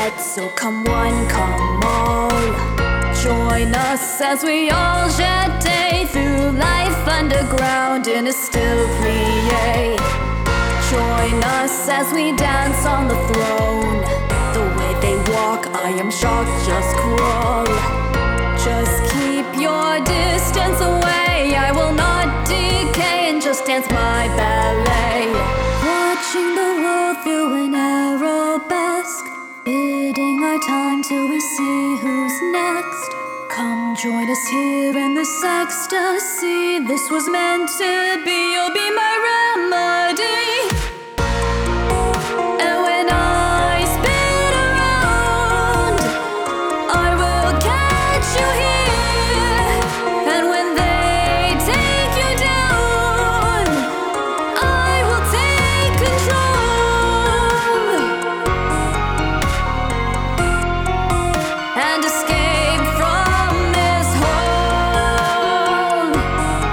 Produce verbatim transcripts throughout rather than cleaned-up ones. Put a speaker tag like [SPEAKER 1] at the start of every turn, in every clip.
[SPEAKER 1] set, so come one, come all. Join us as we all shed day through life underground in a still plie. Join us as we dance on the throne. The way they walk, I am shocked, just crawl. Just keep your distance away. I will not decay and just dance my ballet. Watching the world through an arabesque, biding our time till we see who's next. Come join us here in this ecstasy. This was meant to be, you'll be my remedy. And when I spin around, I will catch you here. And when they take you down, I will take control and escape from this hole.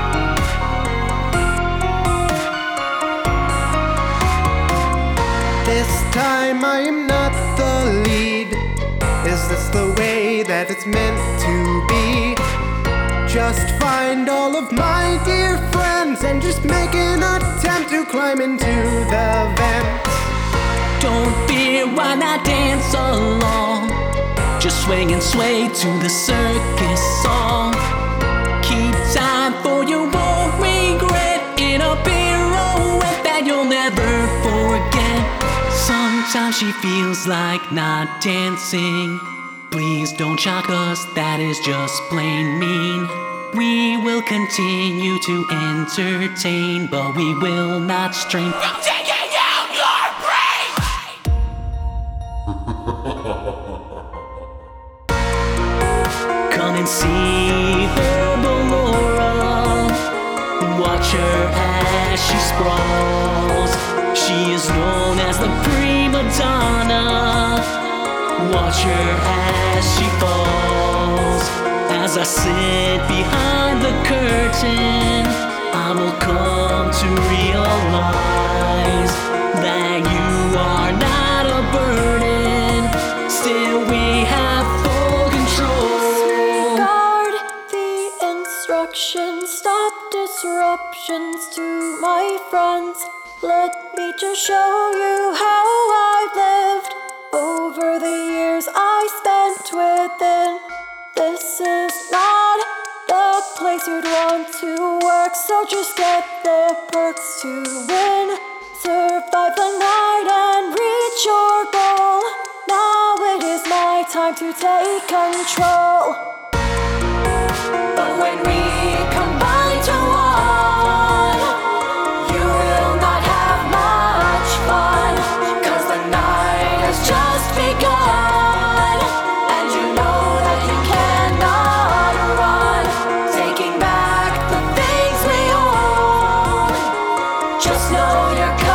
[SPEAKER 2] This time I am not the lead. Is this the way that it's meant to be? Just find all of my dear friends and just make an attempt to climb into the vents.
[SPEAKER 3] Don't fear, why not dance along? Just swing and sway to the circus song. Keep time for you won't regret, in a pirouette that you'll never forget. Sometimes she feels like not dancing. Please don't shock us, that is just plain mean. We will continue to entertain, but we will not strain from taking out your brain. Come and see her, Ballora. Watch her as she sprawls. She is known as the prima donna. Watch her as she falls. As I sit behind the curtain, I will come to realize that you are not a burden. Still we have full control.
[SPEAKER 4] Disregard the instructions, stop disruptions to my friends. Let me just show you how I've lived over the years I spent within. This is not the place you'd want to work, so just get the perks to win. Survive the night and reach your goal. Now it is my time to take control. But when we combine to one, you will not have much fun, 'cause the night has just begun, and you know that you cannot run. Taking back the things we own, just know you're